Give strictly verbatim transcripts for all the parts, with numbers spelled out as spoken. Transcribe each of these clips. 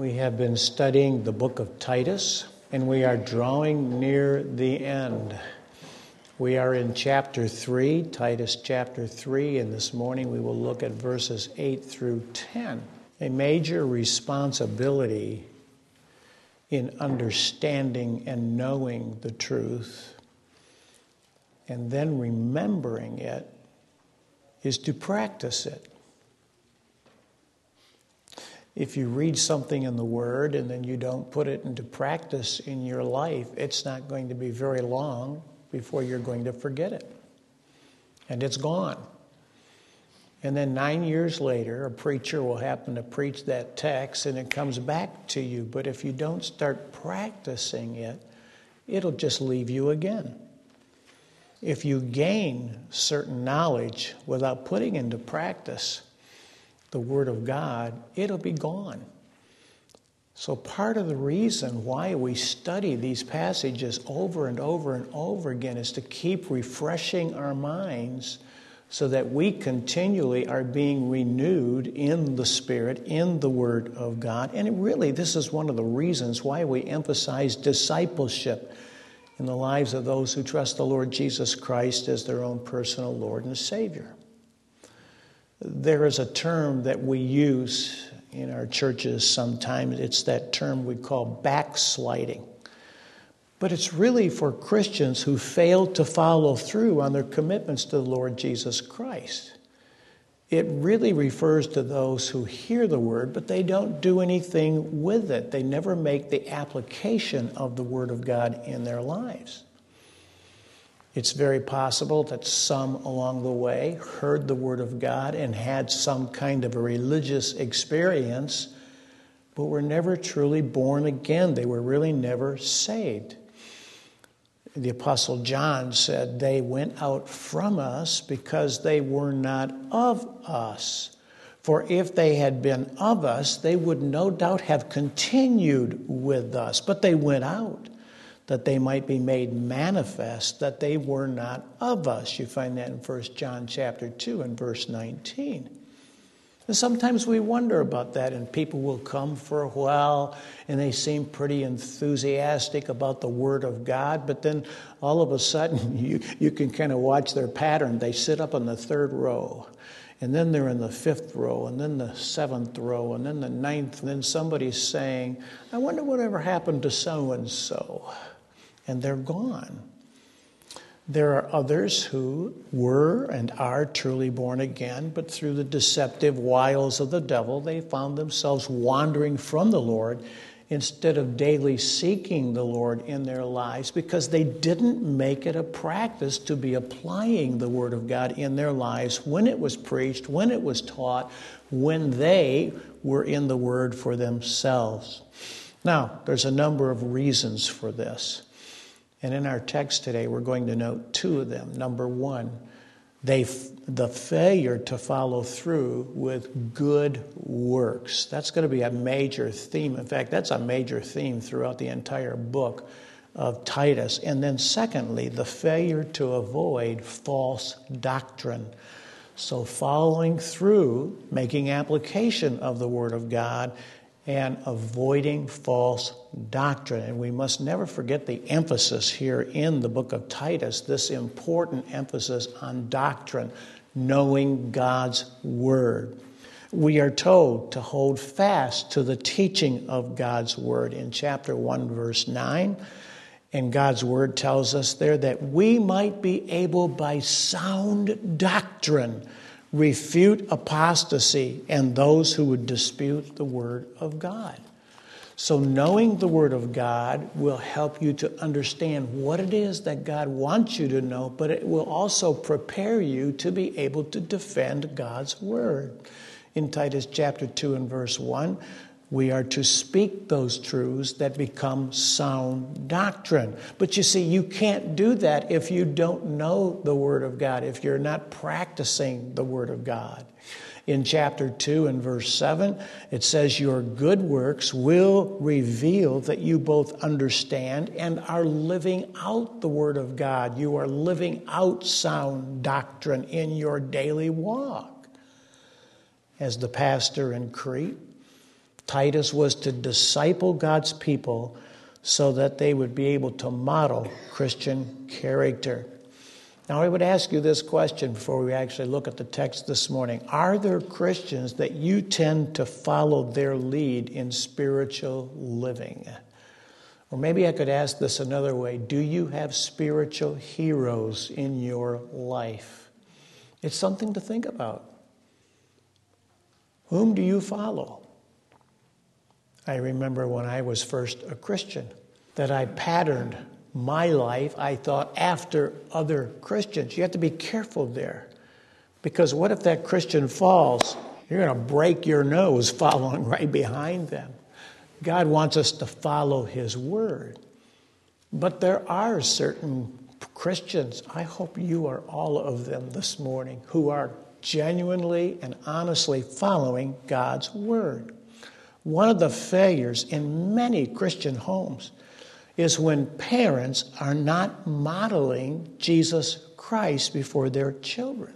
We have been studying the book of Titus, and we are drawing near the end. We are in chapter three, Titus chapter three, and this morning we will look at verses eight through ten. A major responsibility in understanding and knowing the truth and then remembering it is to practice it. If you read something in the Word and then you don't put it into practice in your life, it's not going to be very long before you're going to forget it. And it's gone. And then nine years later, a preacher will happen to preach that text and it comes back to you. But if you don't start practicing it, it'll just leave you again. If you gain certain knowledge without putting into practice the Word of God, it'll be gone. So part of the reason why we study these passages over and over and over again is to keep refreshing our minds so that we continually are being renewed in the Spirit, in the Word of God. And it really, this is one of the reasons why we emphasize discipleship in the lives of those who trust the Lord Jesus Christ as their own personal Lord and Savior. There is a term that we use in our churches sometimes. It's that term we call backsliding. But it's really for Christians who fail to follow through on their commitments to the Lord Jesus Christ. It really refers to those who hear the Word, but they don't do anything with it. They never make the application of the Word of God in their lives. It's very possible that some along the way heard the Word of God and had some kind of a religious experience, but were never truly born again. They were really never saved. The Apostle John said they went out from us because they were not of us. For if they had been of us, they would no doubt have continued with us. But they went out, that they might be made manifest that they were not of us. You find that in First John chapter two and verse nineteen. And sometimes we wonder about that, and people will come for a while, and they seem pretty enthusiastic about the Word of God, but then all of a sudden you, you can kind of watch their pattern. They sit up in the third row, and then they're in the fifth row, and then the seventh row, and then the ninth, and then somebody's saying, I wonder whatever happened to so-and-so. And they're gone. There are others who were and are truly born again, but through the deceptive wiles of the devil, they found themselves wandering from the Lord instead of daily seeking the Lord in their lives because they didn't make it a practice to be applying the Word of God in their lives when it was preached, when it was taught, when they were in the Word for themselves. Now, there's a number of reasons for this. And in our text today, we're going to note two of them. Number one, they the failure to follow through with good works. That's going to be a major theme. In fact, that's a major theme throughout the entire book of Titus. And then secondly, the failure to avoid false doctrine. So following through, making application of the Word of God, and avoiding false doctrine. And we must never forget the emphasis here in the book of Titus, this important emphasis on doctrine, knowing God's Word. We are told to hold fast to the teaching of God's Word in chapter one, verse nine. And God's Word tells us there that we might be able by sound doctrine refute apostasy and those who would dispute the Word of God. So knowing the Word of God will help you to understand what it is that God wants you to know, but it will also prepare you to be able to defend God's Word. In Titus chapter two and verse one, we are to speak those truths that become sound doctrine. But you see, you can't do that if you don't know the Word of God, if you're not practicing the Word of God. In chapter two and verse seven, it says, your good works will reveal that you both understand and are living out the Word of God. You are living out sound doctrine in your daily walk. As the pastor in Crete, Titus was to disciple God's people so that they would be able to model Christian character. Now, I would ask you this question before we actually look at the text this morning. Are there Christians that you tend to follow their lead in spiritual living? Or maybe I could ask this another way. Do you have spiritual heroes in your life? It's something to think about. Whom do you follow? I remember when I was first a Christian that I patterned my life, I thought, after other Christians. You have to be careful there. Because what if that Christian falls? You're going to break your nose following right behind them. God wants us to follow His Word. But there are certain Christians, I hope you are all of them this morning, who are genuinely and honestly following God's Word. One of the failures in many Christian homes is when parents are not modeling Jesus Christ before their children.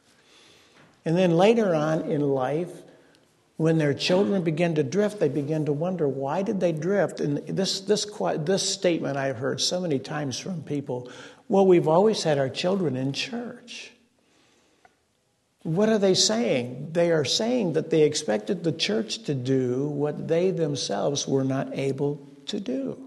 And then later on in life, when their children begin to drift, they begin to wonder, why did they drift? And this, this, this statement I've heard so many times from people, well, we've always had our children in church. What are they saying? They are saying that they expected the church to do what they themselves were not able to do.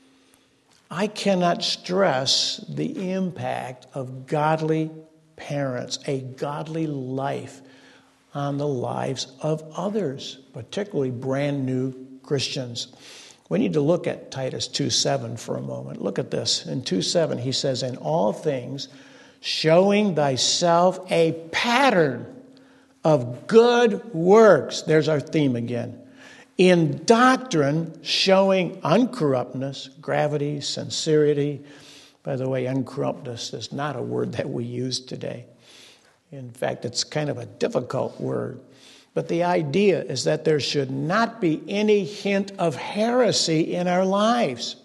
I cannot stress the impact of godly parents, a godly life on the lives of others, particularly brand new Christians. We need to look at Titus two seven for a moment. Look at this. In two seven, he says, in all things, showing thyself a pattern of good works. There's our theme again. In doctrine, showing uncorruptness, gravity, sincerity. By the way, uncorruptness is not a word that we use today. In fact, it's kind of a difficult word. But the idea is that there should not be any hint of heresy in our lives.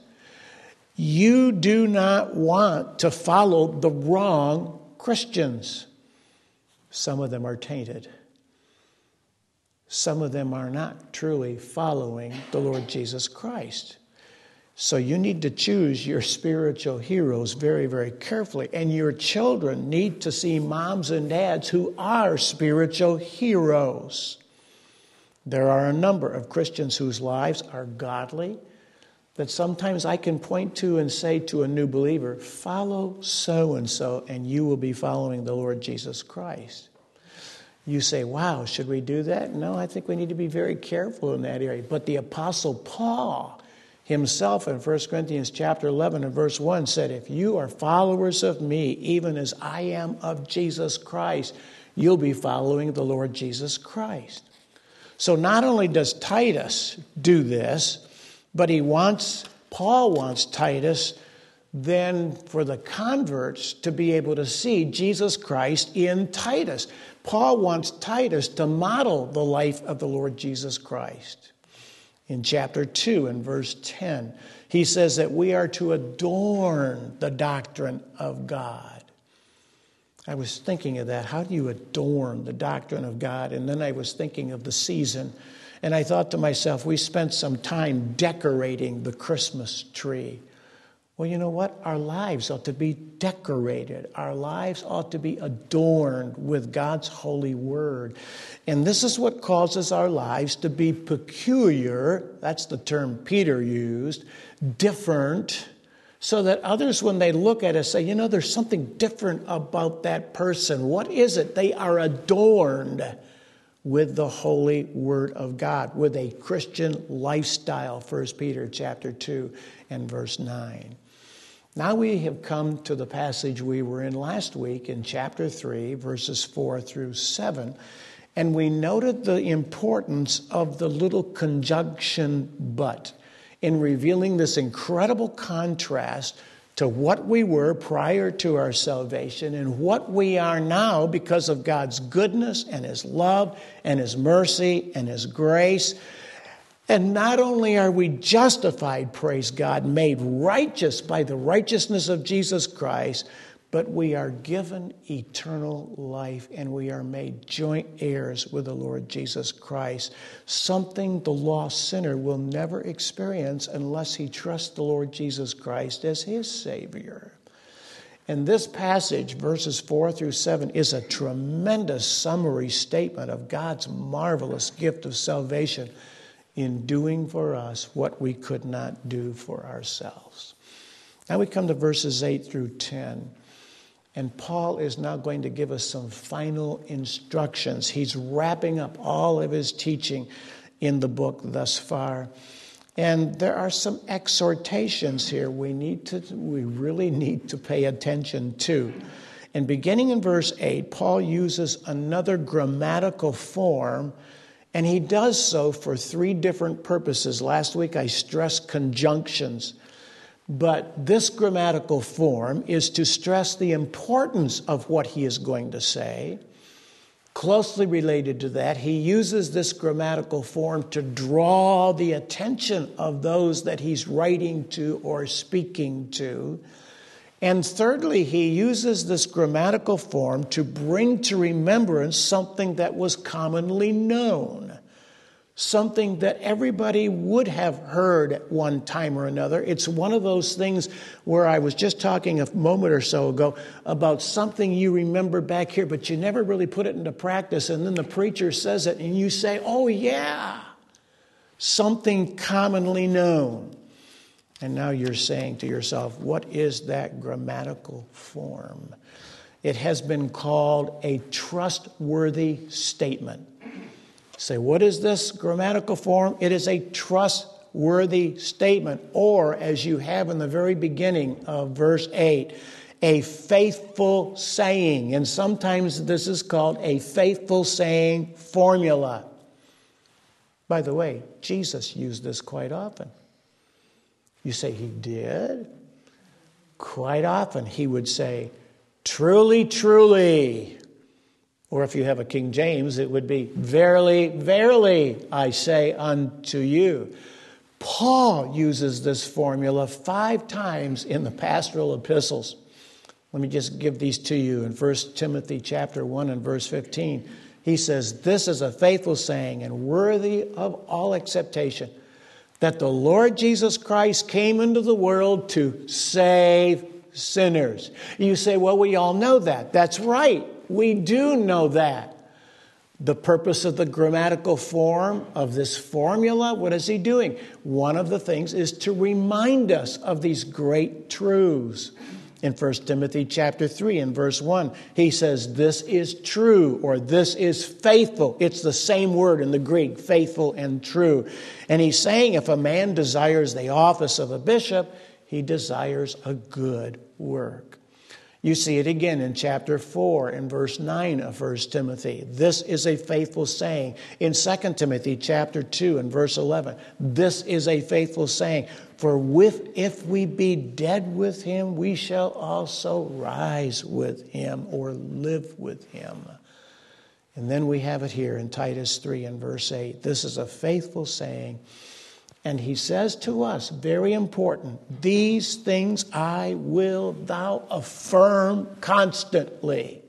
You do not want to follow the wrong Christians. Some of them are tainted. Some of them are not truly following the Lord Jesus Christ. So you need to choose your spiritual heroes very, very carefully. And your children need to see moms and dads who are spiritual heroes. There are a number of Christians whose lives are godly that sometimes I can point to and say to a new believer, follow so-and-so, and you will be following the Lord Jesus Christ. You say, wow, should we do that? No, I think we need to be very careful in that area. But the Apostle Paul himself in First Corinthians chapter eleven and verse one said, if you are followers of me, even as I am of Jesus Christ, you'll be following the Lord Jesus Christ. So not only does Titus do this, but he wants, Paul wants Titus then for the converts to be able to see Jesus Christ in Titus. Paul wants Titus to model the life of the Lord Jesus Christ. In chapter two and verse ten, he says that we are to adorn the doctrine of God. I was thinking of that. How do you adorn the doctrine of God? And then I was thinking of the season. And I thought to myself, we spent some time decorating the Christmas tree. Well, you know what? Our lives ought to be decorated. Our lives ought to be adorned with God's holy word. And this is what causes our lives to be peculiar. That's the term Peter used. Different. So that others, when they look at us, say, you know, there's something different about that person. What is it? They are adorned with the holy word of God, with a Christian lifestyle, First Peter chapter two and verse nine. Now we have come to the passage we were in last week in chapter three, verses four through seven, and we noted the importance of the little conjunction but in revealing this incredible contrast to what we were prior to our salvation and what we are now because of God's goodness and His love and His mercy and His grace. And not only are we justified, praise God, made righteous by the righteousness of Jesus Christ, but we are given eternal life, and we are made joint heirs with the Lord Jesus Christ, something the lost sinner will never experience unless he trusts the Lord Jesus Christ as his Savior. And this passage, verses four through seven, is a tremendous summary statement of God's marvelous gift of salvation in doing for us what we could not do for ourselves. Now we come to verses eight through ten. And Paul is now going to give us some final instructions. He's wrapping up all of his teaching in the book thus far. And there are some exhortations here we need to, we really need to pay attention to. And beginning in verse eight, Paul uses another grammatical form, and he does so for three different purposes. Last week I stressed conjunctions. But this grammatical form is to stress the importance of what he is going to say. Closely related to that, he uses this grammatical form to draw the attention of those that he's writing to or speaking to. And thirdly, he uses this grammatical form to bring to remembrance something that was commonly known. Something that everybody would have heard at one time or another. It's one of those things where I was just talking a moment or so ago about something you remember back here, but you never really put it into practice. And then the preacher says it and you say, oh yeah, something commonly known. And now you're saying to yourself, what is that grammatical form? It has been called a trustworthy statement. Say, what is this grammatical form? It is a trustworthy statement, or as you have in the very beginning of verse eight, a faithful saying. And sometimes this is called a faithful saying formula. By the way, Jesus used this quite often. You say he did? Quite often he would say, truly, truly. Or if you have a King James, it would be, verily, verily, I say unto you. Paul uses this formula five times in the pastoral epistles. Let me just give these to you. In First Timothy chapter one and verse fifteen, he says, this is a faithful saying and worthy of all acceptation, that the Lord Jesus Christ came into the world to save sinners. You say, well, we all know that. That's right. We do know that. The purpose of the grammatical form of this formula, what is he doing? One of the things is to remind us of these great truths. In First Timothy chapter three and verse one, he says, this is true, or this is faithful. It's the same word in the Greek, faithful and true. And he's saying if a man desires the office of a bishop, he desires a good work. You see it again in chapter four and verse nine of First Timothy. This is a faithful saying. In Second Timothy chapter two and verse eleven, this is a faithful saying. For with, if we be dead with him, we shall also rise with him or live with him. And then we have it here in Titus three and verse eight. This is a faithful saying. And he says to us, very important, these things I will thou affirm constantly.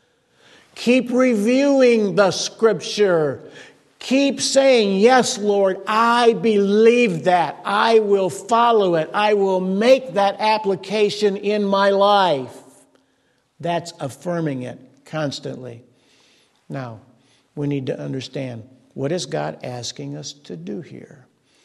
Keep reviewing the scripture. Keep saying, yes, Lord, I believe that. I will follow it. I will make that application in my life. That's affirming it constantly. Now, we need to understand, what is God asking us to do here?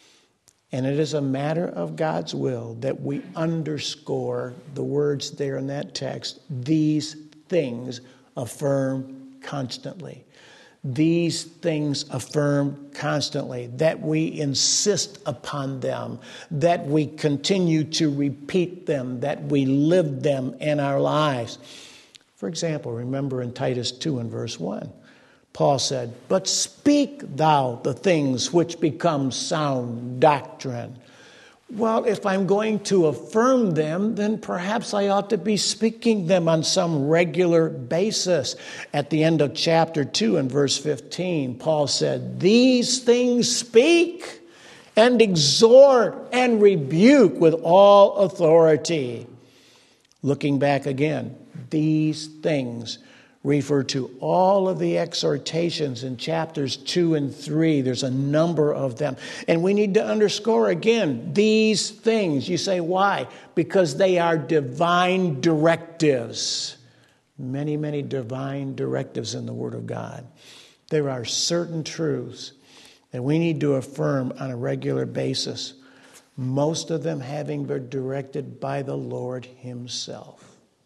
And it is a matter of God's will that we underscore the words there in that text. These things affirm constantly. These things affirm constantly. That we insist upon them. That we continue to repeat them. That we live them in our lives. For example, remember in Titus two and verse one. Paul said, but speak thou the things which become sound doctrine. Well, if I'm going to affirm them, then perhaps I ought to be speaking them on some regular basis. At the end of chapter two and verse fifteen, Paul said, these things speak and exhort and rebuke with all authority. Looking back again, These things refer to all of the exhortations in chapters two and three. There's a number of them. And we need to underscore again, these things. You say, why? Because they are divine directives. Many, many divine directives in the Word of God. There are certain truths that we need to affirm on a regular basis, most of them having been directed by the Lord Himself.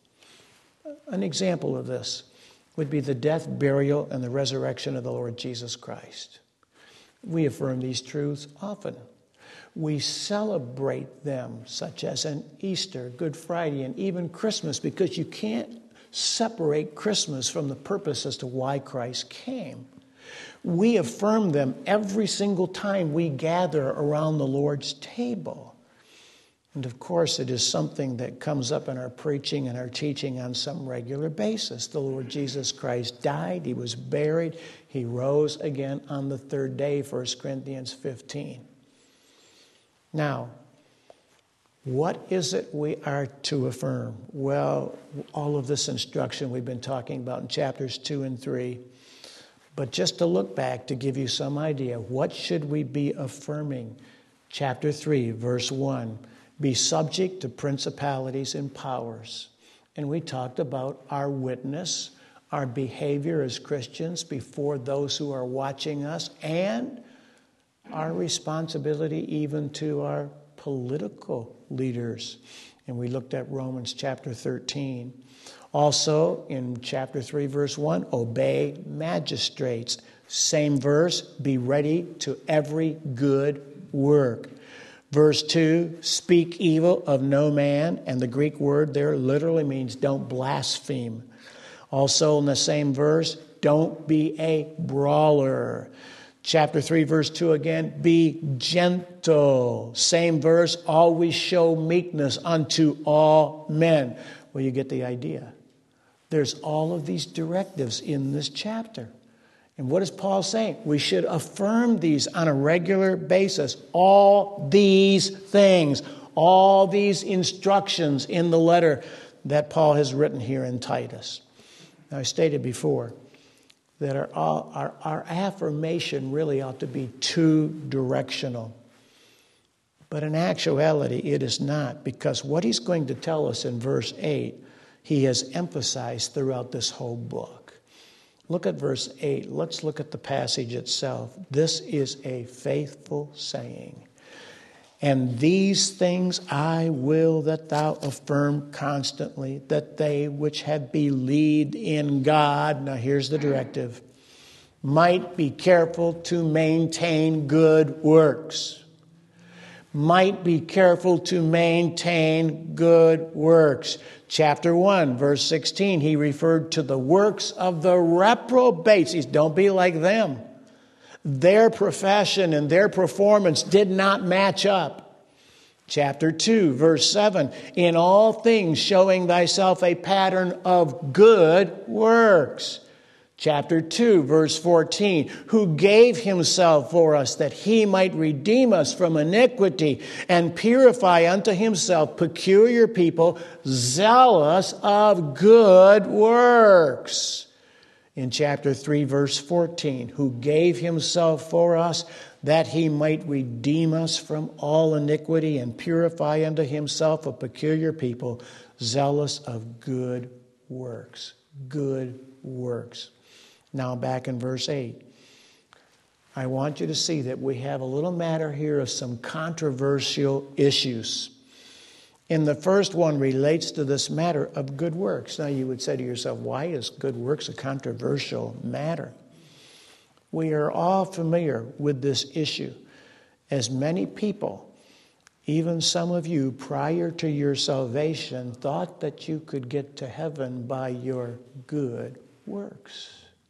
An example of this would be the death, burial, and the resurrection of the Lord Jesus Christ. We affirm these truths often. We celebrate them, such as an Easter, Good Friday, and even Christmas, because you can't separate Christmas from the purpose as to why Christ came. We affirm them every single time we gather around the Lord's table. And of course, it is something that comes up in our preaching and our teaching on some regular basis. The Lord Jesus Christ died, He was buried, He rose again on the third day, First Corinthians fifteen. Now, what is it we are to affirm? Well, all of this instruction we've been talking about in chapters two and three. But just to look back to give you some idea, what should we be affirming? Chapter three, verse one. Be subject to principalities and powers. And we talked about our witness, our behavior as Christians before those who are watching us, and our responsibility even to our political leaders. And we looked at Romans chapter thirteen. Also in chapter three, verse one, obey magistrates. Same verse, be ready to every good work. Verse two, speak evil of no man. And the Greek word there literally means don't blaspheme. Also in the same verse, don't be a brawler. Chapter three, verse two again, be gentle. Same verse, always show meekness unto all men. Well, you get the idea. There's all of these directives in this chapter. And what is Paul saying? We should affirm these on a regular basis. All these things, all these instructions in the letter that Paul has written here in Titus. Now, I stated before that our, our, our affirmation really ought to be two-directional. But in actuality, it is not, because what he's going to tell us in verse eight, he has emphasized throughout this whole book. Look at verse eight. Let's look at the passage itself. This is a faithful saying. And these things I will that thou affirm constantly, that they which have believed in God, now here's the directive, might be careful to maintain good works. Might be careful to maintain good works. Chapter one, verse sixteen, he referred to the works of the reprobates. He said, don't be like them. Their profession and their performance did not match up. Chapter two, verse seven, in all things showing thyself a pattern of good works. Chapter two, verse fourteen, who gave himself for us that he might redeem us from iniquity and purify unto himself peculiar people, zealous of good works. In chapter three, verse fourteen, who gave himself for us that he might redeem us from all iniquity and purify unto himself a peculiar people, zealous of good works. Good works. Now back in verse eight, I want you to see that we have a little matter here of some controversial issues. And the first one relates to this matter of good works. Now you would say to yourself, why is good works a controversial matter? We are all familiar with this issue, as many people, even some of you prior to your salvation, thought that you could get to heaven by your good works.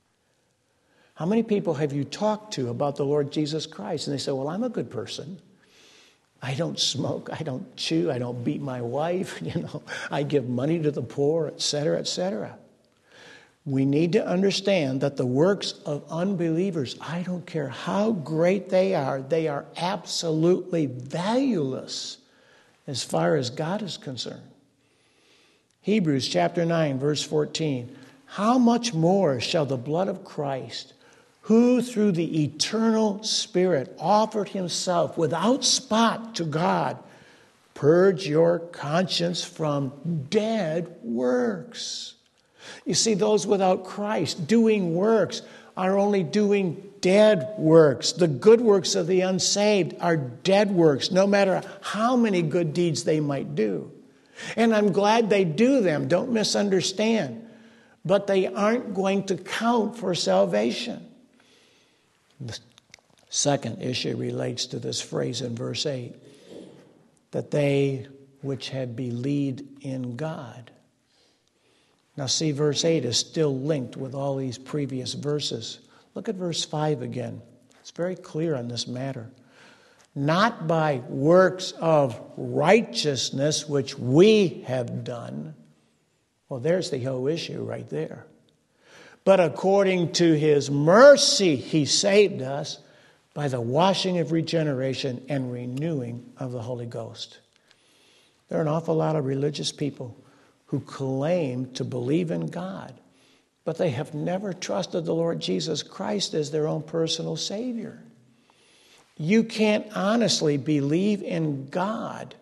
How many people have you talked to about the Lord Jesus Christ? And they say, well, I'm a good person. I don't smoke, I don't chew, I don't beat my wife, you know, I give money to the poor, et cetera, et cetera. We need to understand that the works of unbelievers, I don't care how great they are, they are absolutely valueless as far as God is concerned. Hebrews chapter nine, verse fourteen. How much more shall the blood of Christ, who through the eternal Spirit offered himself without spot to God, purge your conscience from dead works? You see, those without Christ doing works are only doing dead works. The good works of the unsaved are dead works, no matter how many good deeds they might do. And I'm glad they do them, don't misunderstand. But they aren't going to count for salvation. The second issue relates to this phrase in verse eight, that they which had believed in God. Now see, verse eight is still linked with all these previous verses. Look at verse five again. It's very clear on this matter. Not by works of righteousness which we have done. Well, there's the whole issue right there. But according to his mercy, he saved us by the washing of regeneration and renewing of the Holy Ghost. There are an awful lot of religious people who claim to believe in God, but they have never trusted the Lord Jesus Christ as their own personal Savior. You can't honestly believe in God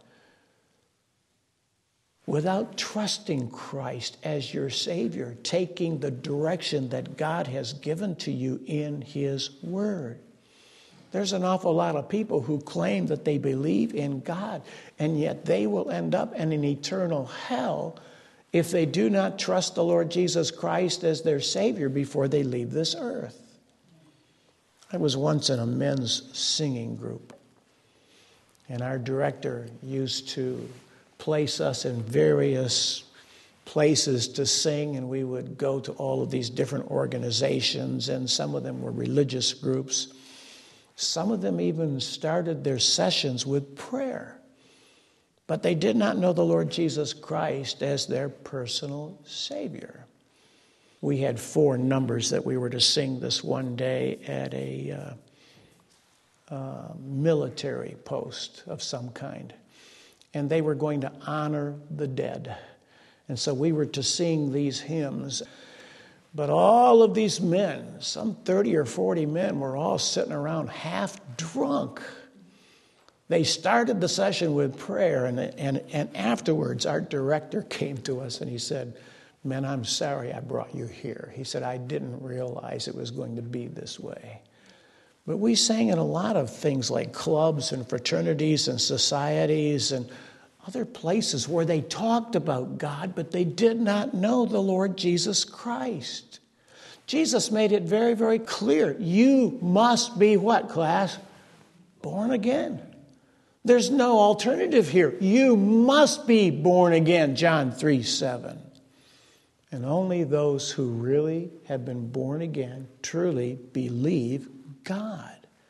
without trusting Christ as your Savior, taking the direction that God has given to you in His Word. There's an awful lot of people who claim that they believe in God, and yet they will end up in an eternal hell if they do not trust the Lord Jesus Christ as their Savior before they leave this earth. I was once in a men's singing group, and our director used to place us in various places to sing, and we would go to all of these different organizations, and some of them were religious groups. Some of them even started their sessions with prayer, but they did not know the Lord Jesus Christ as their personal Savior. We had four numbers that we were to sing this one day at a uh, uh, military post of some kind. And they were going to honor the dead. And so we were to sing these hymns. But all of these men, some thirty or forty men, were all sitting around half drunk. They started the session with prayer, and, and, and afterwards our director came to us and he said, "Men, I'm sorry I brought you here." He said, "I didn't realize it was going to be this way." But we sang in a lot of things like clubs and fraternities and societies and other places where they talked about God, but they did not know the Lord Jesus Christ. Jesus made it very, very clear. You must be what, class? Born again. There's no alternative here. You must be born again, John three seven. And only those who really have been born again truly believe God.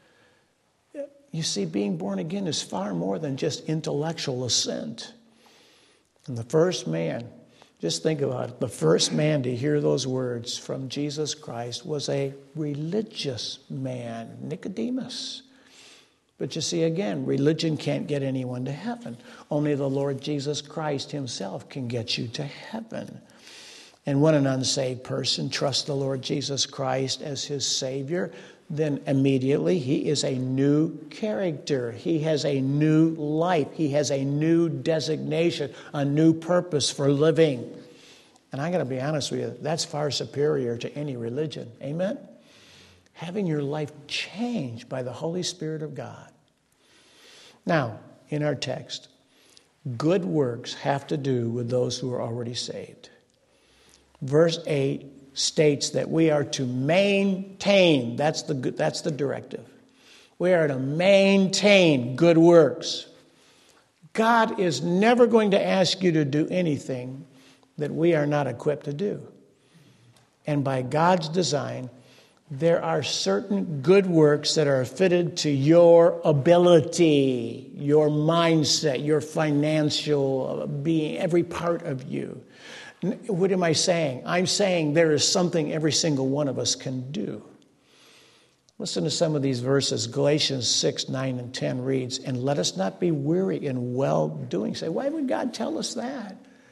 You see, being born again is far more than just intellectual assent. And the first man, just think about it, the first man to hear those words from Jesus Christ was a religious man, Nicodemus. But you see, again, religion can't get anyone to heaven. Only the Lord Jesus Christ himself can get you to heaven. And when an unsaved person trusts the Lord Jesus Christ as his Savior, then immediately he is a new character. He has a new life. He has a new designation, a new purpose for living. And I'm going to be honest with you, that's far superior to any religion. Amen? Having your life changed by the Holy Spirit of God. Now, in our text, good works have to do with those who are already saved. Verse eight states that we are to maintain, that's the, that's the directive. We are to maintain good works. God is never going to ask you to do anything that we are not equipped to do. And by God's design, there are certain good works that are fitted to your ability, your mindset, your financial being, every part of you. What am I saying? I'm saying there is something every single one of us can do. Listen to some of these verses. Galatians six, nine, and ten reads, "And let us not be weary in well-doing." Say, why would God tell us that?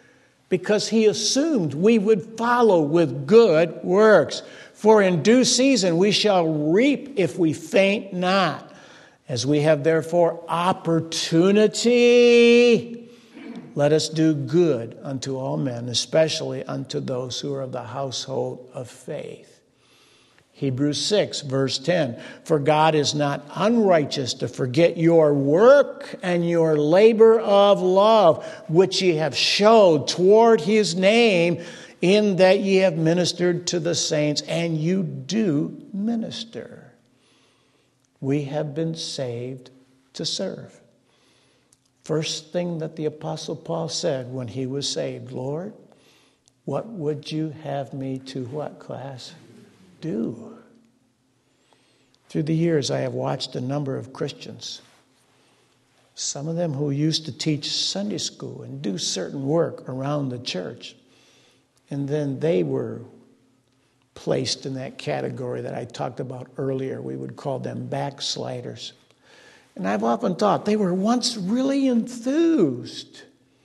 because he assumed we would follow with good works. For in due season we shall reap if we faint not. As we have therefore opportunity, let us do good unto all men, especially unto those who are of the household of faith. Hebrews six, verse ten, for God is not unrighteous to forget your work and your labor of love, which ye have showed toward his name, in that ye have ministered to the saints, and you do minister. We have been saved to serve. First thing that the Apostle Paul said when he was saved, Lord, what would you have me to what, class? Do. Through the years, I have watched a number of Christians, some of them who used to teach Sunday school and do certain work around the church, and then they were placed in that category that I talked about earlier. We would call them backsliders. And I've often thought they were once really enthused.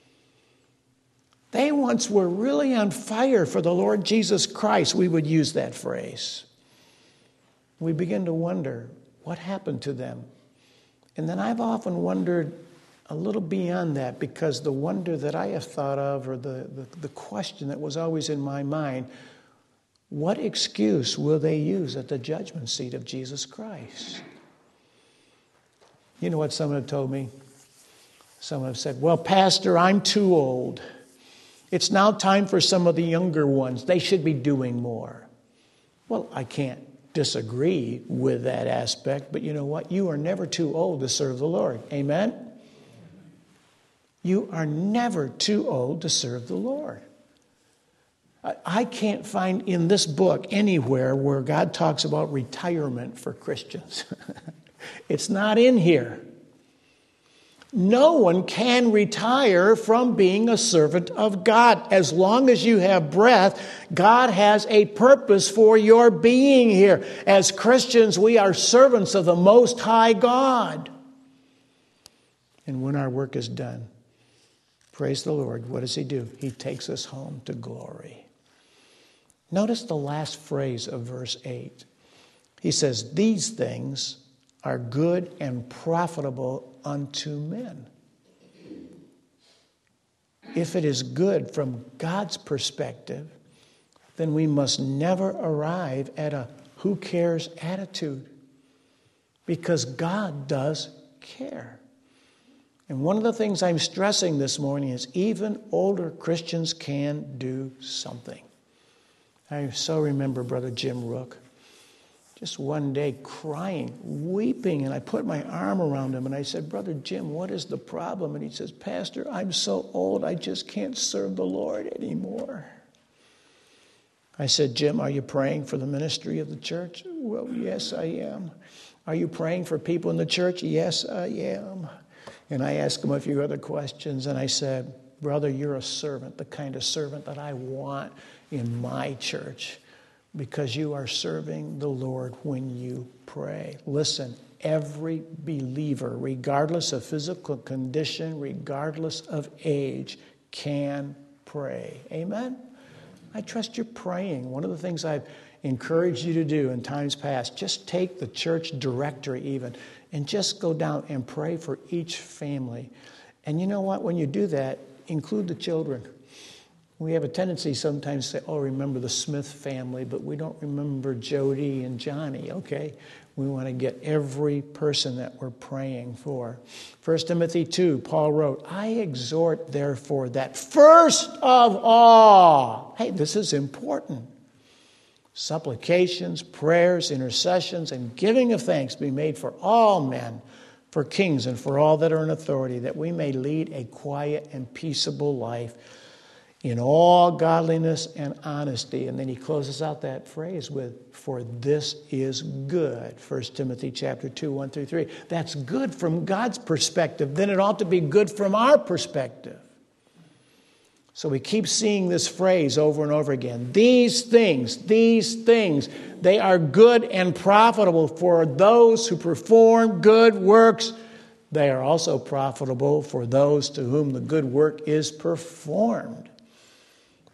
They once were really on fire for the Lord Jesus Christ. We would use that phrase. We begin to wonder what happened to them. And then I've often wondered a little beyond that, because the wonder that I have thought of, or the, the, the question that was always in my mind, what excuse will they use at the judgment seat of Jesus Christ? You know what someone have told me? Someone have said, well, Pastor, I'm too old. It's now time for some of the younger ones. They should be doing more. Well, I can't disagree with that aspect, but you know what? You are never too old to serve the Lord. Amen? You are never too old to serve the Lord. I can't find in this book anywhere where God talks about retirement for Christians. It's not in here. No one can retire from being a servant of God. As long as you have breath, God has a purpose for your being here. As Christians, we are servants of the Most High God. And when our work is done, praise the Lord, what does he do? He takes us home to glory. Notice the last phrase of verse eight. He says, these things are good and profitable unto men. If it is good from God's perspective, then we must never arrive at a who cares attitude, because God does care. And one of the things I'm stressing this morning is even older Christians can do something. I so remember Brother Jim Rook, just one day crying, weeping, and I put my arm around him and I said, Brother Jim, what is the problem? And he says, Pastor, I'm so old, I just can't serve the Lord anymore. I said, Jim, are you praying for the ministry of the church? Well, yes, I am. Are you praying for people in the church? Yes, I am. And I asked him a few other questions, and I said, brother, you're a servant, the kind of servant that I want in my church, because you are serving the Lord when you pray. Listen, every believer, regardless of physical condition, regardless of age, can pray. Amen? I trust you're praying. One of the things I've encouraged you to do in times past, just take the church directory even, and just go down and pray for each family. And you know what? When you do that, include the children. We have a tendency sometimes to say, oh, remember the Smith family, but we don't remember Jody and Johnny, okay? We want to get every person that we're praying for. First Timothy two, Paul wrote, I exhort, therefore, that first of all, hey, this is important, supplications, prayers, intercessions, and giving of thanks be made for all men, for kings and for all that are in authority, that we may lead a quiet and peaceable life in all godliness and honesty. And then he closes out that phrase with, for this is good. First Timothy chapter two, one through three. That's good from God's perspective. Then it ought to be good from our perspective. So we keep seeing this phrase over and over again. These things, these things, they are good and profitable for those who perform good works. They are also profitable for those to whom the good work is performed.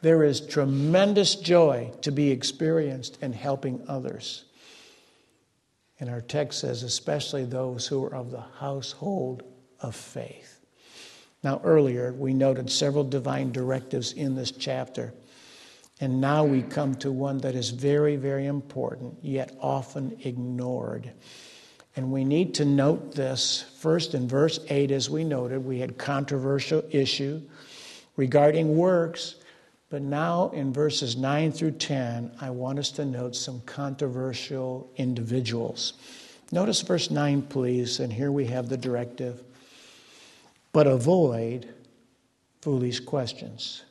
There is tremendous joy to be experienced in helping others. And our text says, especially those who are of the household of faith. Now, earlier, we noted several divine directives in this chapter. And now we come to one that is very, very important, yet often ignored. And we need to note this. First, in verse eight, as we noted, we had controversial issue regarding works. But now in verses nine through ten, I want us to note some controversial individuals. Notice verse nine, please, and here we have the directive. But avoid foolish questions.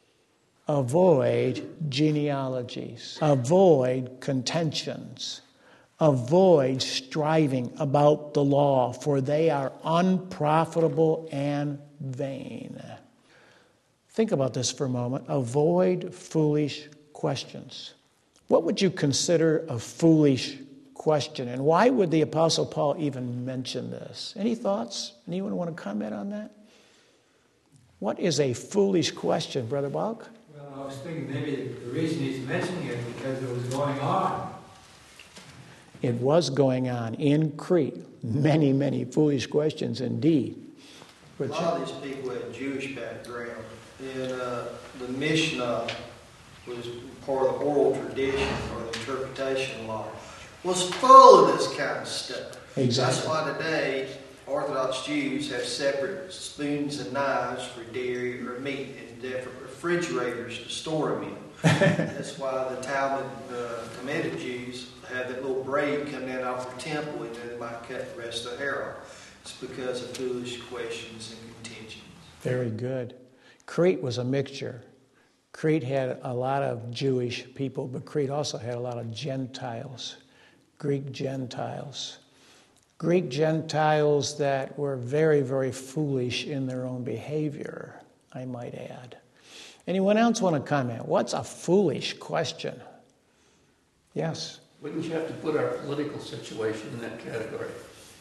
Avoid genealogies. Avoid contentions. Avoid striving about the law, for they are unprofitable and vain. Think about this for a moment. Avoid foolish questions. What would you consider a foolish question? And why would the Apostle Paul even mention this? Any thoughts? Anyone want to comment on that? What is a foolish question, Brother Balk? Well, I was thinking maybe the reason he's mentioning it is because it was going on. It was going on in Crete. Many, many foolish questions indeed. A lot of these people had Jewish background. And uh, the Mishnah was part of the oral tradition or the interpretation law. Was full of this kind of stuff. Exactly. That's why today Orthodox Jews have separate spoons and knives for dairy or meat and different refrigerators to store them in. That's why the Talmud uh, committed Jews have that little braid coming out off their temple and then they might cut the rest of the hair off. It's because of foolish questions and contentions. Very good. Crete was a mixture. Crete had a lot of Jewish people, but Crete also had a lot of Gentiles, Greek Gentiles. Greek Gentiles that were very, very foolish in their own behavior, I might add. Anyone else want to comment? What's a foolish question? Yes? Wouldn't you have to put our political situation in that category?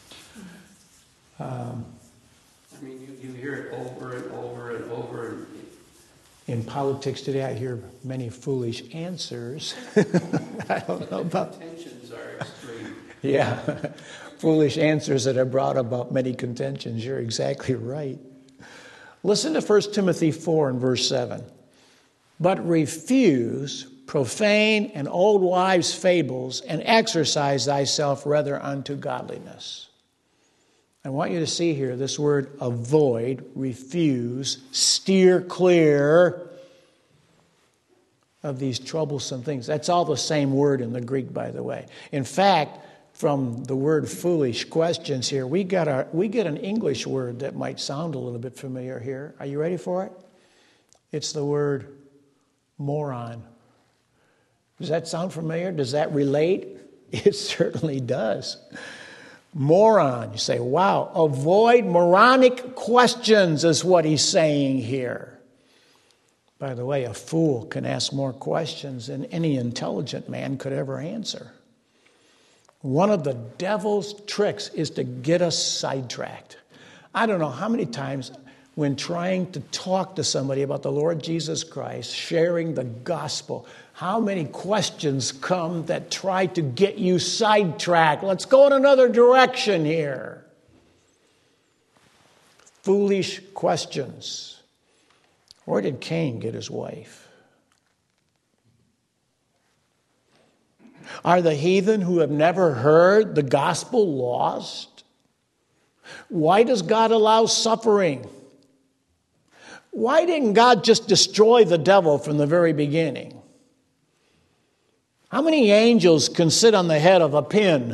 Um, I mean, you, you hear it over and over and over. And in politics today, I hear many foolish answers. I don't know about... The tensions are extreme. Yeah, foolish answers that have brought about many contentions. You're exactly right. Listen to First Timothy four and verse seven. But refuse profane and old wives' fables, and exercise thyself rather unto godliness. I want you to see here this word avoid, refuse, steer clear of these troublesome things. That's all the same word in the Greek, by the way. In fact, from the word foolish questions here, we got our, we get an English word that might sound a little bit familiar here. Are you ready for it? It's the word moron. Does that sound familiar? Does that relate? It certainly does. Moron. You say, wow, avoid moronic questions is what he's saying here. By the way, a fool can ask more questions than any intelligent man could ever answer. One of the devil's tricks is to get us sidetracked. I don't know how many times when trying to talk to somebody about the Lord Jesus Christ, sharing the gospel, how many questions come that try to get you sidetracked? Let's go in another direction here. Foolish questions. Where did Cain get his wife? Are the heathen who have never heard the gospel lost? Why does God allow suffering? Why didn't God just destroy the devil from the very beginning? How many angels can sit on the head of a pin?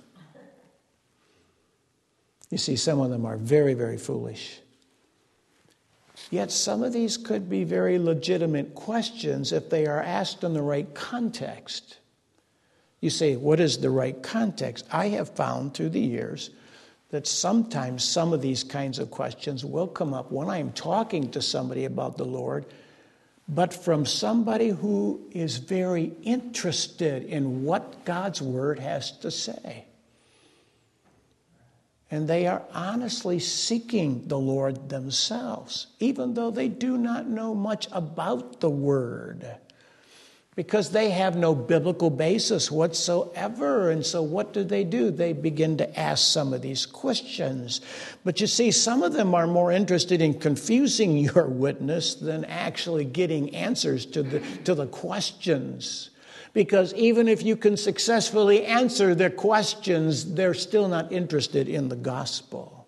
You see, some of them are very, very foolish. Yet some of these could be very legitimate questions if they are asked in the right context. You say, what is the right context? I have found through the years that sometimes some of these kinds of questions will come up when I'm talking to somebody about the Lord, but from somebody who is very interested in what God's Word has to say. And they are honestly seeking the Lord themselves, even though they do not know much about the Word, because they have no biblical basis whatsoever. And so what do they do? They begin to ask some of these questions. But you see, some of them are more interested in confusing your witness than actually getting answers to the, to the questions. Because even if you can successfully answer their questions, they're still not interested in the gospel.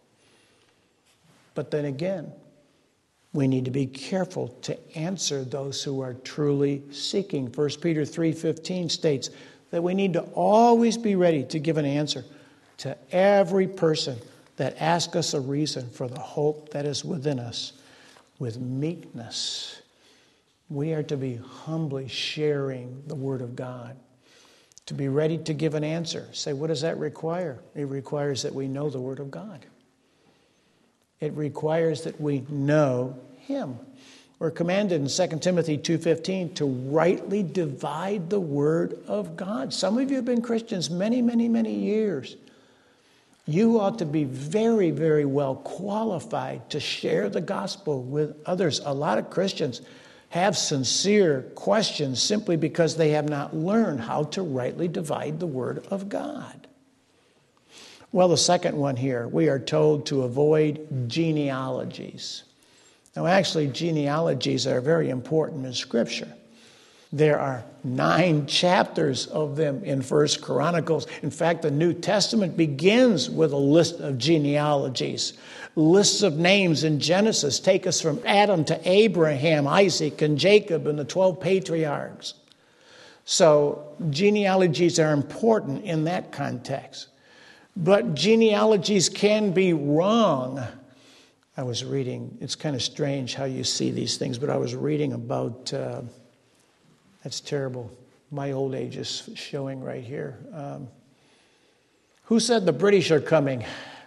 But then again, we need to be careful to answer those who are truly seeking. First Peter three fifteen states that we need to always be ready to give an answer to every person that asks us a reason for the hope that is within us with meekness. We are to be humbly sharing the Word of God, to be ready to give an answer. Say, what does that require? It requires that we know the Word of God. It requires that we know Him. We're commanded in Second Timothy two fifteen to rightly divide the Word of God. Some of you have been Christians many, many, many years. You ought to be very, very well qualified to share the gospel with others. A lot of Christians have sincere questions simply because they have not learned how to rightly divide the Word of God. Well, the second one here, we are told to avoid genealogies. Now, actually, genealogies are very important in Scripture. There are nine chapters of them in First Chronicles. In fact, the New Testament begins with a list of genealogies. Lists of names in Genesis take us from Adam to Abraham, Isaac, and Jacob, and the twelve patriarchs. So genealogies are important in that context. But genealogies can be wrong. I was reading, it's kind of strange how you see these things, but I was reading about, uh, that's terrible, my old age is showing right here. Um, who said the British are coming?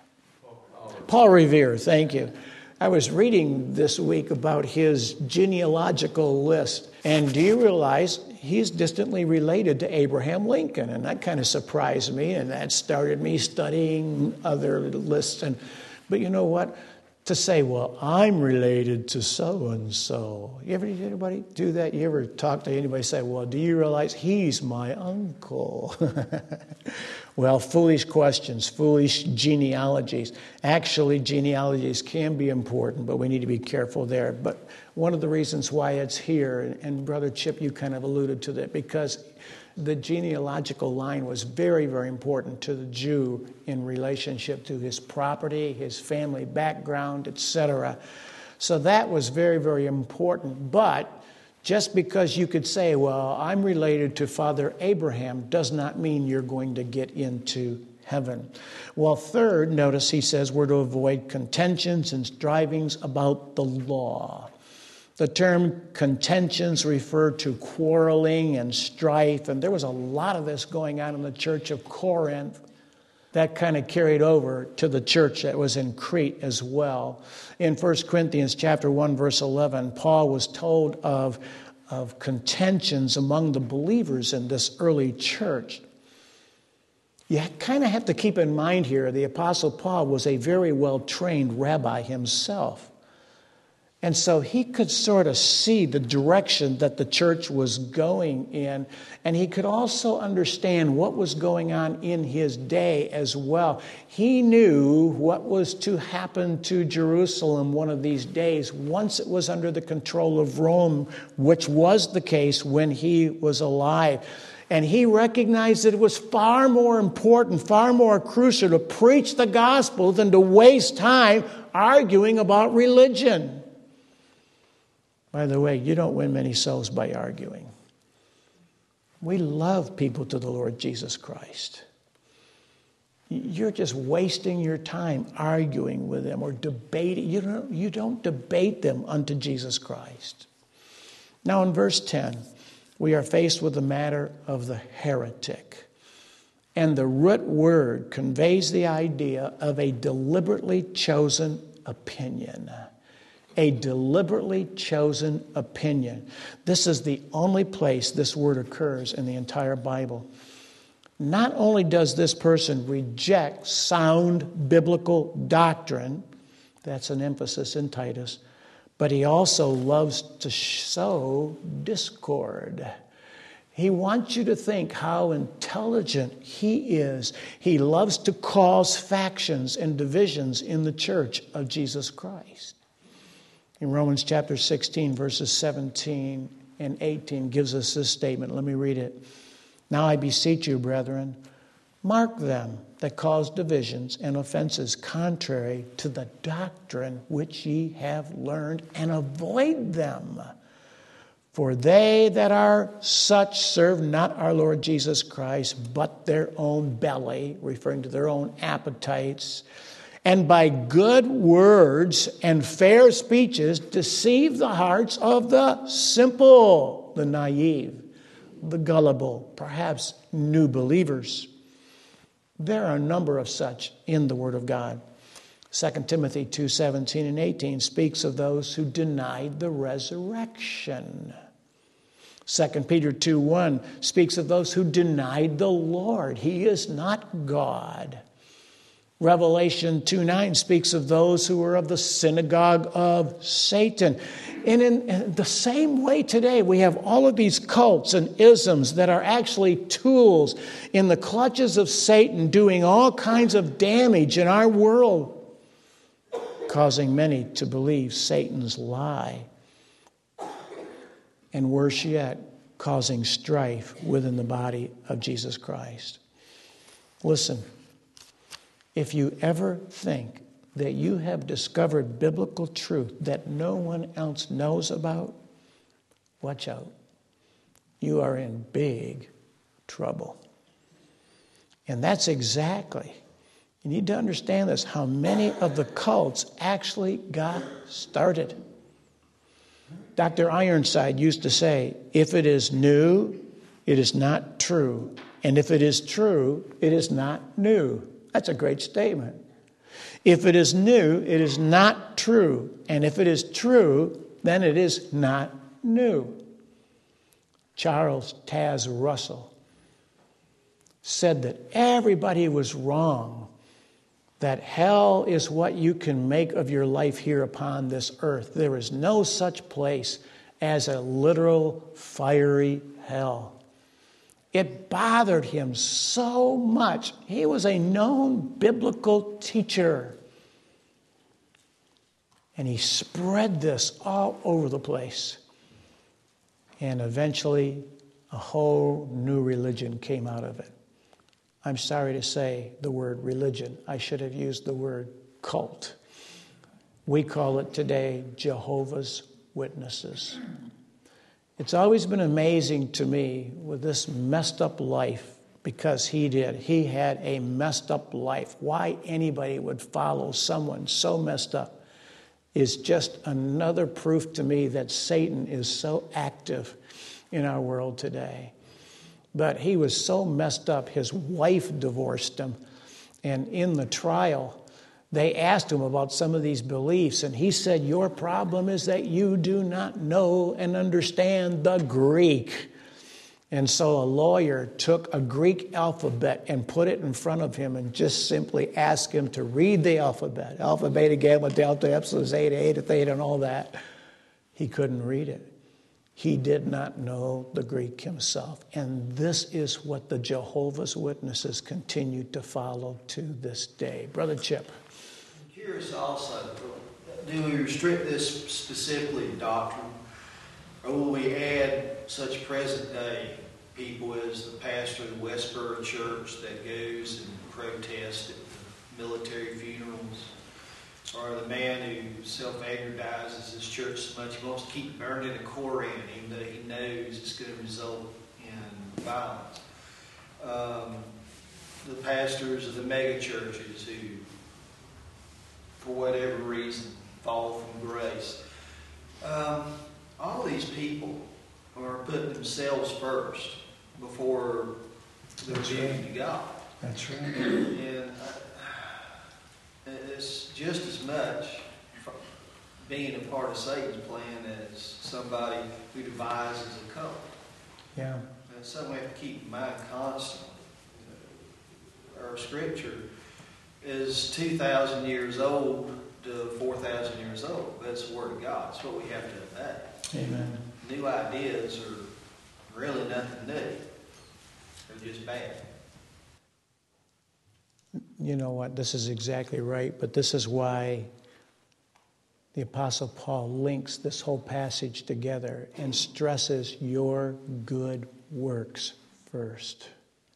Paul Revere, thank you. I was reading this week about his genealogical list. And do you realize he's distantly related to Abraham Lincoln? And that kind of surprised me, and that started me studying other lists. And but you know what? To say, well, I'm related to so-and-so. You ever, did anybody do that? You ever talk to anybody say, well, do you realize he's my uncle? Well, foolish questions, foolish genealogies. Actually, genealogies can be important, but we need to be careful there. But one of the reasons why it's here, and Brother Chip, you kind of alluded to that, because the genealogical line was very, very important to the Jew in relationship to his property, his family background, et cetera. So that was very, very important. But just because you could say, well, I'm related to Father Abraham, does not mean you're going to get into heaven. Well, third, notice he says we're to avoid contentions and strivings about the law. The term contentions refer to quarreling and strife, and there was a lot of this going on in the church of Corinth. That kind of carried over to the church that was in Crete as well. In First Corinthians chapter one, verse eleven, Paul was told of, of contentions among the believers in this early church. You kind of have to keep in mind here, the Apostle Paul was a very well-trained rabbi himself. And so he could sort of see the direction that the church was going in. And he could also understand what was going on in his day as well. He knew what was to happen to Jerusalem one of these days once it was under the control of Rome, which was the case when he was alive. And he recognized that it was far more important, far more crucial to preach the gospel than to waste time arguing about religion. By the way, you don't win many souls by arguing. We love people to the Lord Jesus Christ. You're just wasting your time arguing with them or debating. You don't, you don't debate them unto Jesus Christ. Now in verse ten, we are faced with the matter of the heretic. And the root word conveys the idea of a deliberately chosen opinion. A deliberately chosen opinion. This is the only place this word occurs in the entire Bible. not only does this person reject sound biblical doctrine, that's an emphasis in Titus, but he also loves to sow discord. He wants you to think how intelligent he is. He loves to cause factions and divisions in the church of Jesus Christ. In Romans chapter sixteen, verses seventeen and eighteen gives us this statement. Let me read it. Now I beseech you, brethren, mark them that cause divisions and offenses contrary to the doctrine which ye have learned, and avoid them. For they that are such serve not our Lord Jesus Christ, but their own belly, referring to their own appetites, and by good words and fair speeches deceive the hearts of the simple, the naive, the gullible, perhaps new believers. There are a number of such in the Word of God. Second Timothy two seventeen and eighteen speaks of those who denied the resurrection. Second Peter two one speaks of those who denied the Lord. He is not God. Revelation two nine speaks of those who are of the synagogue of Satan. And in the same way today, we have all of these cults and isms that are actually tools in the clutches of Satan, doing all kinds of damage in our world, causing many to believe Satan's lie. And worse yet, causing strife within the body of Jesus Christ. Listen, if you ever think that you have discovered biblical truth that no one else knows about, watch out. You are in big trouble. And that's exactly, you need to understand this, how many of the cults actually got started. Doctor Ironside used to say, if it is new, it is not true. And if it is true, it is not new. That's a great statement. If it is new, it is not true. And if it is true, then it is not new. Charles Taz Russell said that everybody was wrong, that hell is what you can make of your life here upon this earth. There is no such place as a literal fiery hell. It bothered him so much. He was a known biblical teacher. And he spread this all over the place. And eventually, a whole new religion came out of it. I'm sorry to say the word religion. I should have used the word cult. We call it today Jehovah's Witnesses. It's always been amazing to me with this messed up life, because he did. He had a messed up life. Why anybody would follow someone so messed up is just another proof to me that Satan is so active in our world today. But he was so messed up, his wife divorced him. And in the trial, they asked him about some of these beliefs, and he said, your problem is that you do not know and understand the Greek. And so a lawyer took a Greek alphabet and put it in front of him and just simply asked him to read the alphabet. Alpha, beta, gamma, delta, epsilon, zeta, eta, theta, and all that. He couldn't read it. He did not know the Greek himself. And this is what the Jehovah's Witnesses continue to follow to this day. Brother Chip. I'm curious also, do we restrict this specifically to doctrine? Or will we add such present day people as the pastor of the Westboro Church that goes and protests at military funerals? Or the man who self-aggrandizes his church so much he wants to keep burning a Koran even though he knows it's going to result in violence? Um, the pastors of the mega churches who, for whatever reason, fall from grace. Um, all these people are putting themselves first before they're giving to God. That's right. And I, it's just as much being a part of Satan's plan as somebody who devises a cult. Yeah. That's something we have to keep in mind constantly. You our scripture is two thousand years old to four thousand years old. That's the Word of God. That's what we have to obey. Amen. New ideas are really nothing new. They're just bad. You know what? This is exactly right, but this is why the Apostle Paul links this whole passage together and stresses your good works first.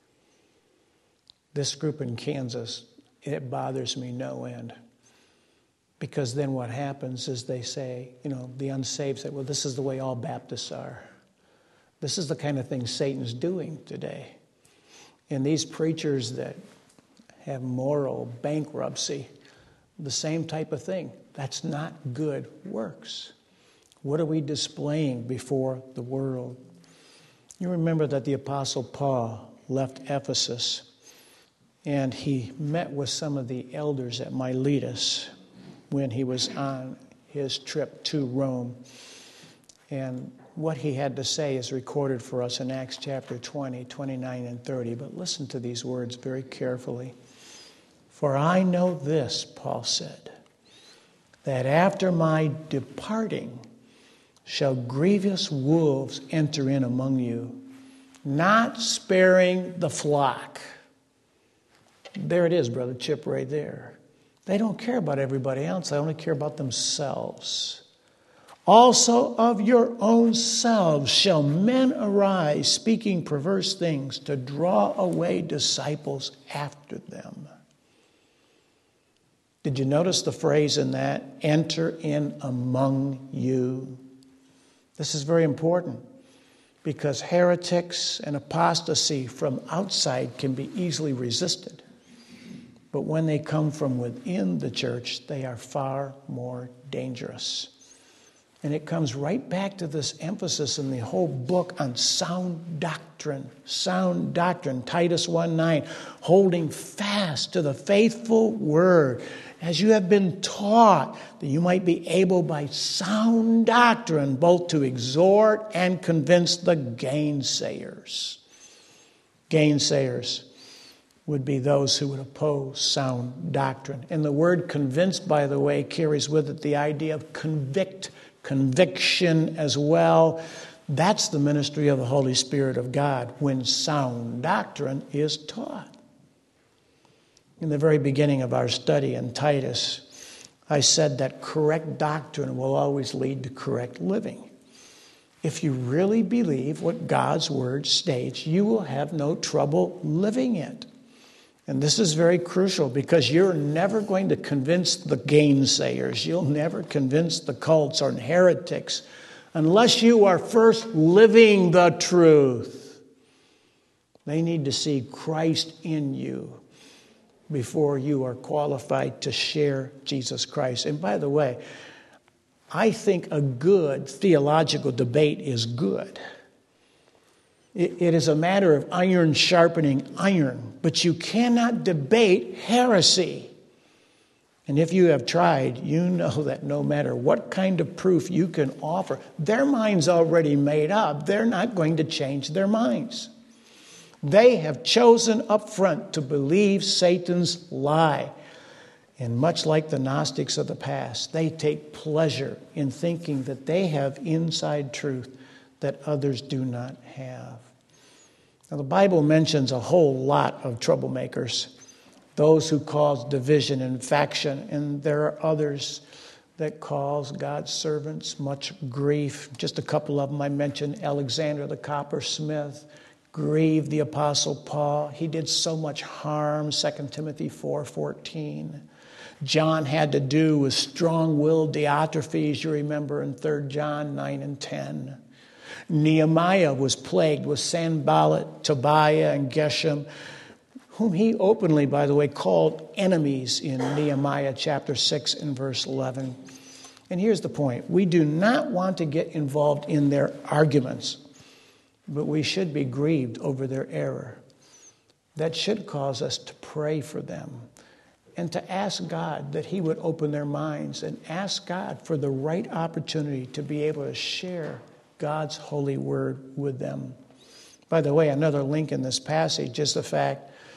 This group in Kansas, it bothers me no end. Because then what happens is they say, you know, the unsaved say, well, this is the way all Baptists are. This is the kind of thing Satan's doing today. And these preachers that have moral bankruptcy, the same type of thing. That's not good works. What are we displaying before the world? You remember that the Apostle Paul left Ephesus and he met with some of the elders at Miletus when he was on his trip to Rome. And what he had to say is recorded for us in Acts chapter twenty, twenty-nine, and thirty. But listen to these words very carefully. For I know this, Paul said, that after my departing shall grievous wolves enter in among you, not sparing the flock. There it is, Brother Chip, right there. They don't care about everybody else. They only care about themselves. Also of your own selves shall men arise, speaking perverse things, to draw away disciples after them. Did you notice the phrase in that? Enter in among you. This is very important because heretics and apostasy from outside can be easily resisted. But when they come from within the church, they are far more dangerous. And it comes right back to this emphasis in the whole book on sound doctrine. Sound doctrine, Titus one nine, holding fast to the faithful word, as you have been taught, that you might be able by sound doctrine both to exhort and convince the gainsayers. Gainsayers would be those who would oppose sound doctrine. And the word convinced, by the way, carries with it the idea of convict, conviction as well. That's the ministry of the Holy Spirit of God when sound doctrine is taught. In the very beginning of our study in Titus, I said that correct doctrine will always lead to correct living. If you really believe what God's Word states, you will have no trouble living it. And this is very crucial because you're never going to convince the gainsayers. You'll never convince the cults or heretics unless you are first living the truth. They need to see Christ in you before you are qualified to share Jesus Christ. And by the way, I think a good theological debate is good. It, it is a matter of iron sharpening iron, but you cannot debate heresy. And if you have tried, you know that no matter what kind of proof you can offer, their mind's already made up. They're not going to change their minds. They have chosen up front to believe Satan's lie. And much like the Gnostics of the past, they take pleasure in thinking that they have inside truth that others do not have. Now, the Bible mentions a whole lot of troublemakers, those who cause division and faction, and there are others that cause God's servants much grief. Just a couple of them I mentioned: Alexander the coppersmith grieved the Apostle Paul. He did so much harm, Second Timothy four fourteen. John had to do with strong-willed Diotrephes, you remember in Third John nine and ten. Nehemiah was plagued with Sanballat, Tobiah, and Geshem, whom he openly, by the way, called enemies in Nehemiah chapter six and verse eleven. And here's the point. We do not want to get involved in their arguments, but we should be grieved over their error. That should cause us to pray for them and to ask God that He would open their minds and ask God for the right opportunity to be able to share God's holy word with them. By the way, another link in this passage is the fact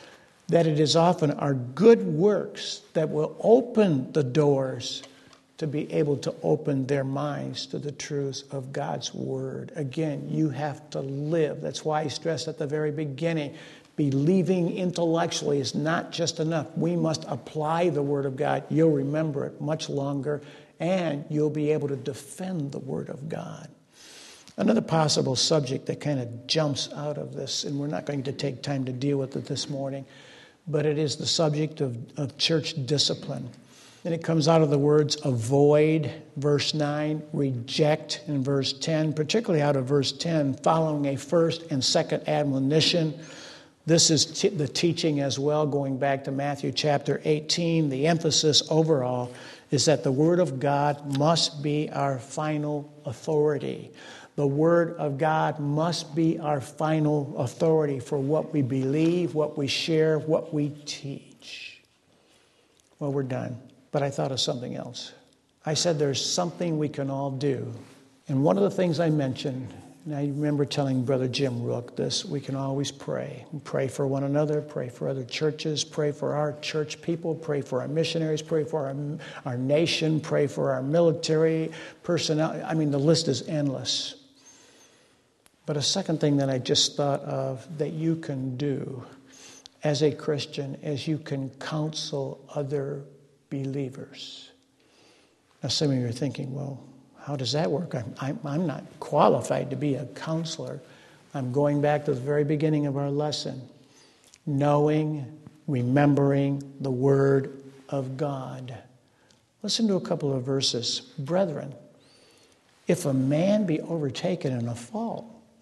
that it is often our good works that will open the doors to be able to open their minds to the truths of God's Word. Again, you have to live. That's why I stressed at the very beginning, believing intellectually is not just enough. We must apply the Word of God. You'll remember it much longer, and you'll be able to defend the Word of God. Another possible subject that kind of jumps out of this, and we're not going to take time to deal with it this morning, but it is the subject of, of church discipline. And it comes out of the words avoid, verse nine, reject in verse ten, particularly out of verse ten, following a first and second admonition. This is t- the teaching as well, going back to Matthew chapter eighteen. The emphasis overall is that the Word of God must be our final authority. The Word of God must be our final authority for what we believe, what we share, what we teach. Well, we're done. But I thought of something else. I said there's something we can all do. And one of the things I mentioned, and I remember telling Brother Jim Rook this, we can always pray. Pray for one another, pray for other churches, pray for our church people, pray for our missionaries, pray for our, our nation, pray for our military personnel. I mean, the list is endless. But a second thing that I just thought of that you can do as a Christian is you can counsel other believers. Now, some of you are thinking, well, how does that work? I'm, I'm, I'm not qualified to be a counselor. I'm going back to the very beginning of our lesson. Knowing, remembering the Word of God. Listen to a couple of verses. Brethren, if a man be overtaken in a fault,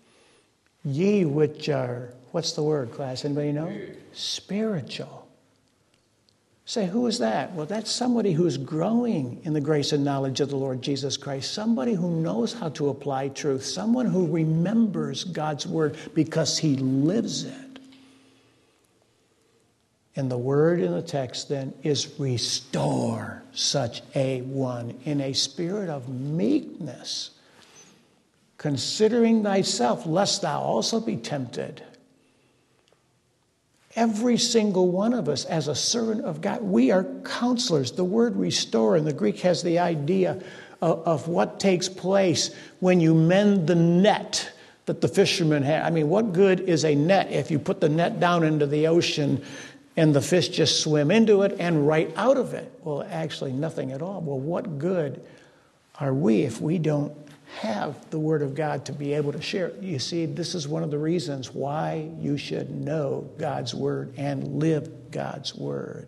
ye which are, what's the word, class? Anybody know? Spiritual. Say, who is that? Well, that's somebody who's growing in the grace and knowledge of the Lord Jesus Christ. Somebody who knows how to apply truth. Someone who remembers God's Word because he lives it. And the word in the text then is restore such a one in a spirit of meekness, considering thyself, lest thou also be tempted. Every single one of us as a servant of God, we are counselors. The word restore in the Greek has the idea of, of what takes place when you mend the net that the fishermen had. I mean, what good is a net if you put the net down into the ocean and the fish just swim into it and right out of it? Well, actually nothing at all. Well, what good are we if we don't have the Word of God to be able to share it? You see, this is one of the reasons why you should know God's Word and live God's Word.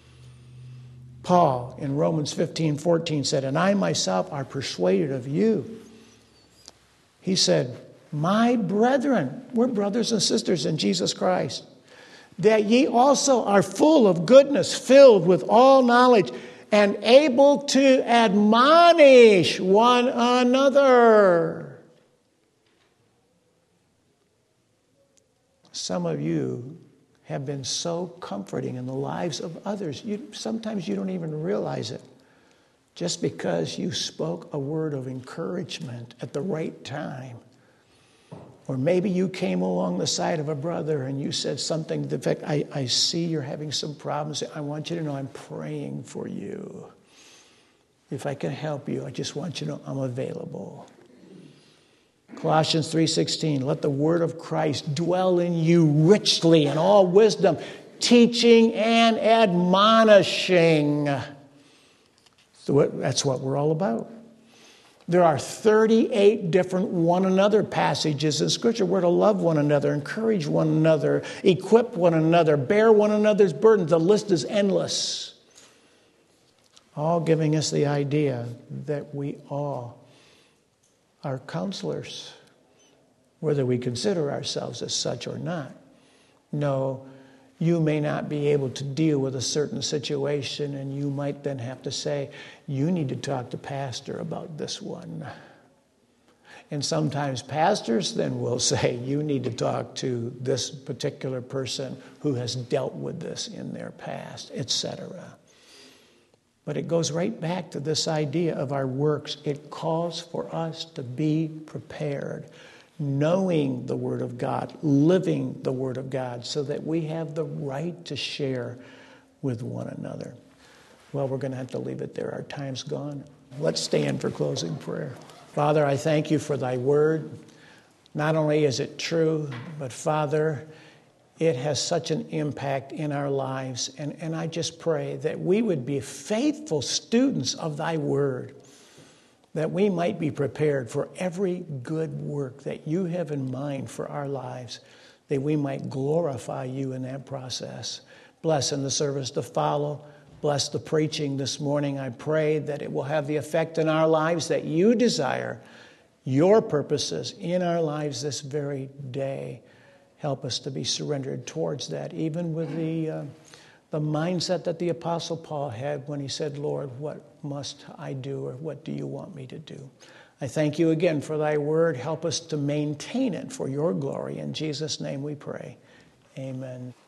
Paul in Romans fifteen fourteen said, and I myself are persuaded of you. He said, my brethren, we're brothers and sisters in Jesus Christ, that ye also are full of goodness, filled with all knowledge, and able to admonish one another. Some of you have been so comforting in the lives of others. You, sometimes you don't even realize it. Just because you spoke a word of encouragement at the right time. Or maybe you came along the side of a brother and you said something to the effect, I, I see you're having some problems. I want you to know I'm praying for you. If I can help you, I just want you to know I'm available. Colossians three sixteen, let the word of Christ dwell in you richly in all wisdom, teaching and admonishing. So that's what we're all about. There are thirty-eight different one another passages in Scripture. We're to love one another, encourage one another, equip one another, bear one another's burdens. The list is endless. All giving us the idea that we all are counselors, whether we consider ourselves as such or not. No, you may not be able to deal with a certain situation, and you might then have to say, you need to talk to pastor about this one. And sometimes pastors then will say, you need to talk to this particular person who has dealt with this in their past, et cetera. But it goes right back to this idea of our works. It calls for us to be prepared. knowing the Word of God, living the Word of God, so that we have the right to share with one another. Well, we're going to have to leave it there. Our time's gone. Let's stand for closing prayer. Father, I thank you for thy word. Not only is it true, but Father, it has such an impact in our lives. And, and I just pray that we would be faithful students of thy word, that we might be prepared for every good work that you have in mind for our lives, that we might glorify you in that process. Bless in the service to follow. Bless the preaching this morning. I pray that it will have the effect in our lives that you desire, your purposes in our lives this very day. Help us to be surrendered towards that, even with the, uh, the mindset that the Apostle Paul had when he said, Lord, what must I do, or what do you want me to do? I thank you again for thy word. Help us to maintain it for your glory. In Jesus' name we pray. Amen.